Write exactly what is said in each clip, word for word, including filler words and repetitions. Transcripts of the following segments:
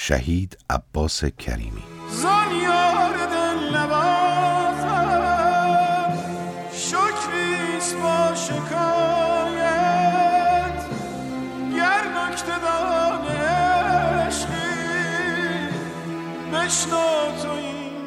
شهید عباس کریمی. زانیار دل نوازم شکریست با شکایت گر نکته دان عشقی بشنو تو این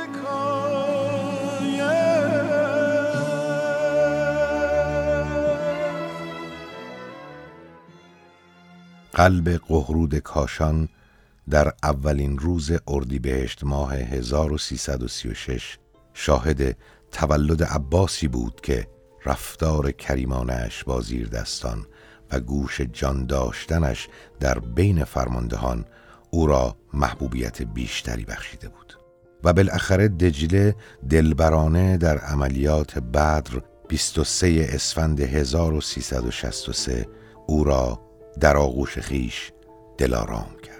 قلب قهرود کاشان در اولین روز اردیبهشت ماه هزار و سیصد و سی و شش شاهد تولد عباسی بود که رفتار کریمانش با زیردستان و گوش جان داشتنش در بین فرماندهان او را محبوبیت بیشتری بخشیده بود و بالاخره دجله دلبرانه در عملیات بدر بیست و سوم اسفند هزار و سیصد و شصت و سه او را در آغوش خیش دلارام کرد.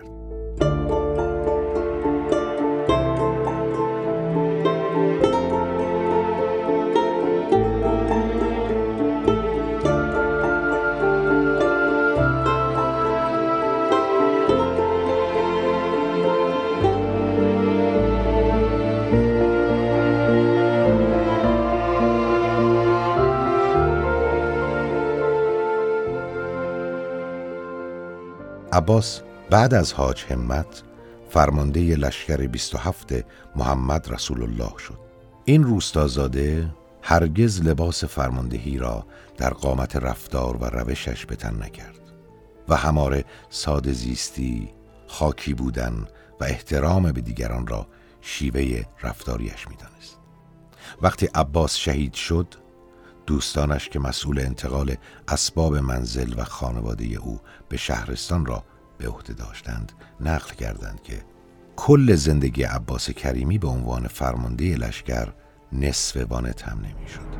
عباس بعد از حاج همت فرمانده لشکر بیست و هفت محمد رسول الله شد. این روستازاده هرگز لباس فرماندهی را در قامت رفتار و روشش به تن نکرد و هماره ساده زیستی، خاکی بودن و احترام به دیگران را شیوه رفتاریش می‌دانست. وقتی عباس شهید شد، دوستانش که مسئول انتقال اسباب منزل و خانواده او به شهرستان را به عهده داشتند نقل کردند که کل زندگی عباس کریمی به عنوان فرمانده لشکر نصف وانه تم نمی شد.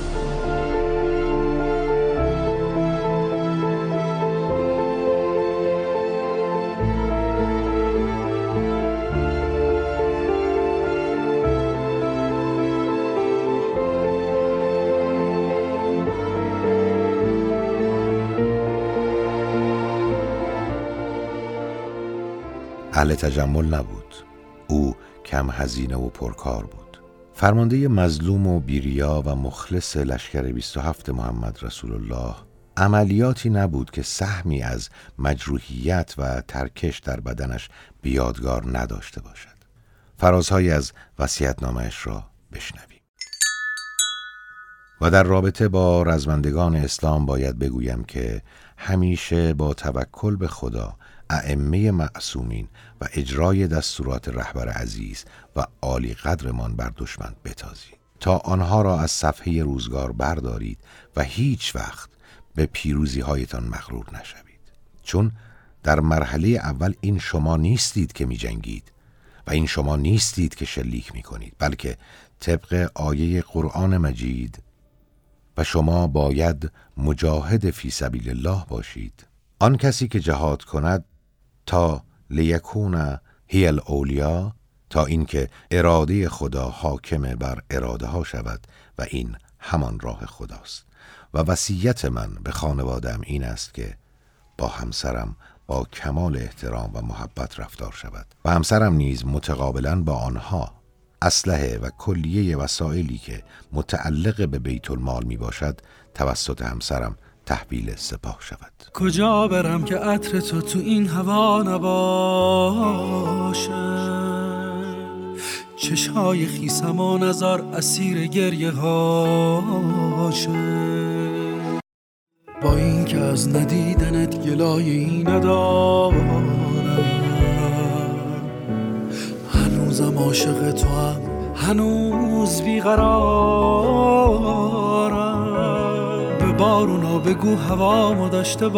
اهل تجمل نبود. او کم هزینه و پرکار بود. فرمانده مظلوم و بیریا و مخلص لشکر بیست و هفت محمد رسول الله عملیاتی نبود که سهمی از مجروحیت و ترکش در بدنش بیادگار نداشته باشد. فرازهایی از وصیت‌نامه‌اش را بشنویم. و در رابطه با رزمندگان اسلام باید بگویم که همیشه با توکل به خدا، ائمه معصومین و اجرای دستورات رهبر عزیز و عالی قدرمان بر دشمن بتازید تا آنها را از صفحه روزگار بردارید و هیچ وقت به پیروزی هایتان مغرور نشوید، چون در مرحله اول این شما نیستید که می جنگید و این شما نیستید که شلیک می کنید، بلکه طبق آیه قرآن مجید و شما باید مجاهد فی سبیل الله باشید. آن کسی که جهاد کند تا لیکون هی الاولیا، تا اینکه اراده خدا حاکم بر اراده ها شود و این همان راه خداست. و وصیت من به خانواده‌ام این است که با همسرم با کمال احترام و محبت رفتار شود و همسرم نیز متقابلاً با آنها اسلحه و کلیه وسایلی که متعلق به بیت المال می باشد توسط همسرم تحویل سپاه شود. کجا برم که عطر تو تو این هوا نباشه، چشای خیسم و نظر اسیر گریه هاشه، با این که از ندیدنت گلایی ندارم، هنوزم عاشق تو هم، هنوز بیقرارم، به بارونا بگو هوامو داشته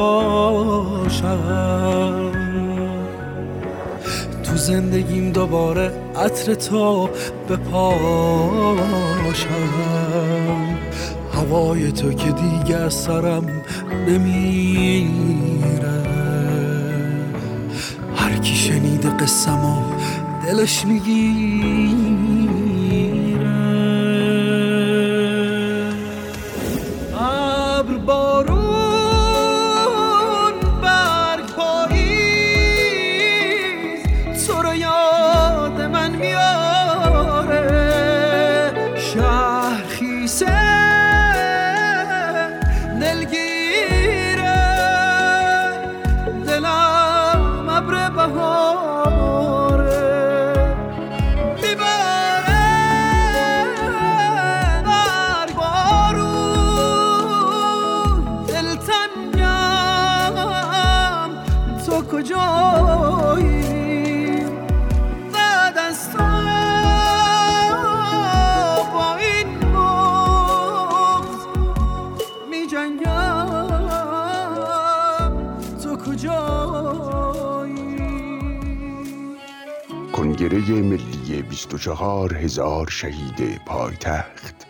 باشم، تو زندگیم دوباره عطر تو بپاشم، هوای تو که دیگه از سرم نمیره، هر کی شنیده قصه‌مو دلش میگیره، ابر بارون برگ پاییز کنگره ملی بیست و چهار هزار شهید پایتخت